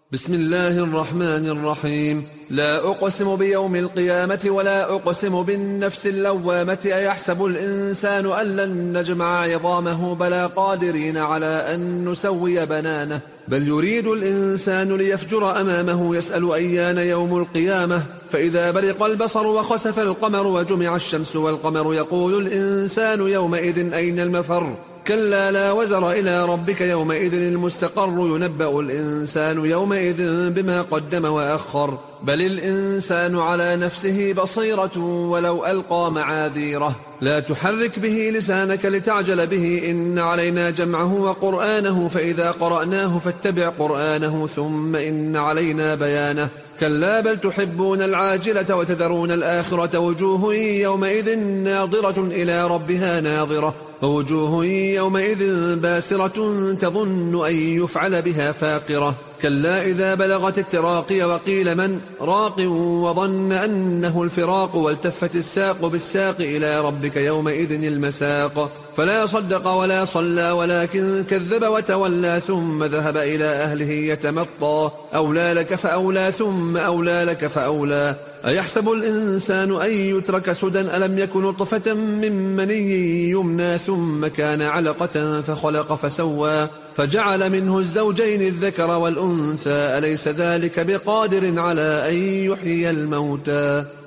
بسم الله الرحمن الرحيم. لا أقسم بيوم القيامة ولا أقسم بالنفس اللوامة أيحسب الإنسان أن لن نجمع عظامه بلى قادرين على أن نسوي بنانه بل يريد الإنسان ليفجر أمامه يسأل أيان يوم القيامة فإذا برق البصر وخسف القمر وجمع الشمس والقمر يقول الإنسان يومئذ أين المفر كلا لا وزر إلى ربك يومئذ المستقر ينبأ الإنسان يومئذ بما قدم وأخر بل الإنسان على نفسه بصيرة ولو ألقى معاذيره لا تحرك به لسانك لتعجل به إن علينا جمعه وقرآنه فإذا قرأناه فاتبع قرآنه ثم إن علينا بيانه كلا بل تحبون العاجلة وتذرون الآخرة وجوه يومئذ ناظرة إلى ربها ناظرة ووجوه يومئذ باسرة تظن أن يفعل بها فاقرة كلا إذا بلغت التراقي وقيل من راق وظن أنه الفراق والتفت الساق بالساق إلى ربك يومئذ المساق فلا صدق ولا صلى ولكن كذب وتولى ثم ذهب إلى أهله يتمطى أولى لك فأولى ثم أولى لك فأولى أيحسب الإنسان أن يترك سدى ألم يكن نطفة من مني يمنى ثم كان علقة فخلق فسوى فجعل منه الزوجين الذكر والأنثى أليس ذلك بقادر على أن يحيي الموتى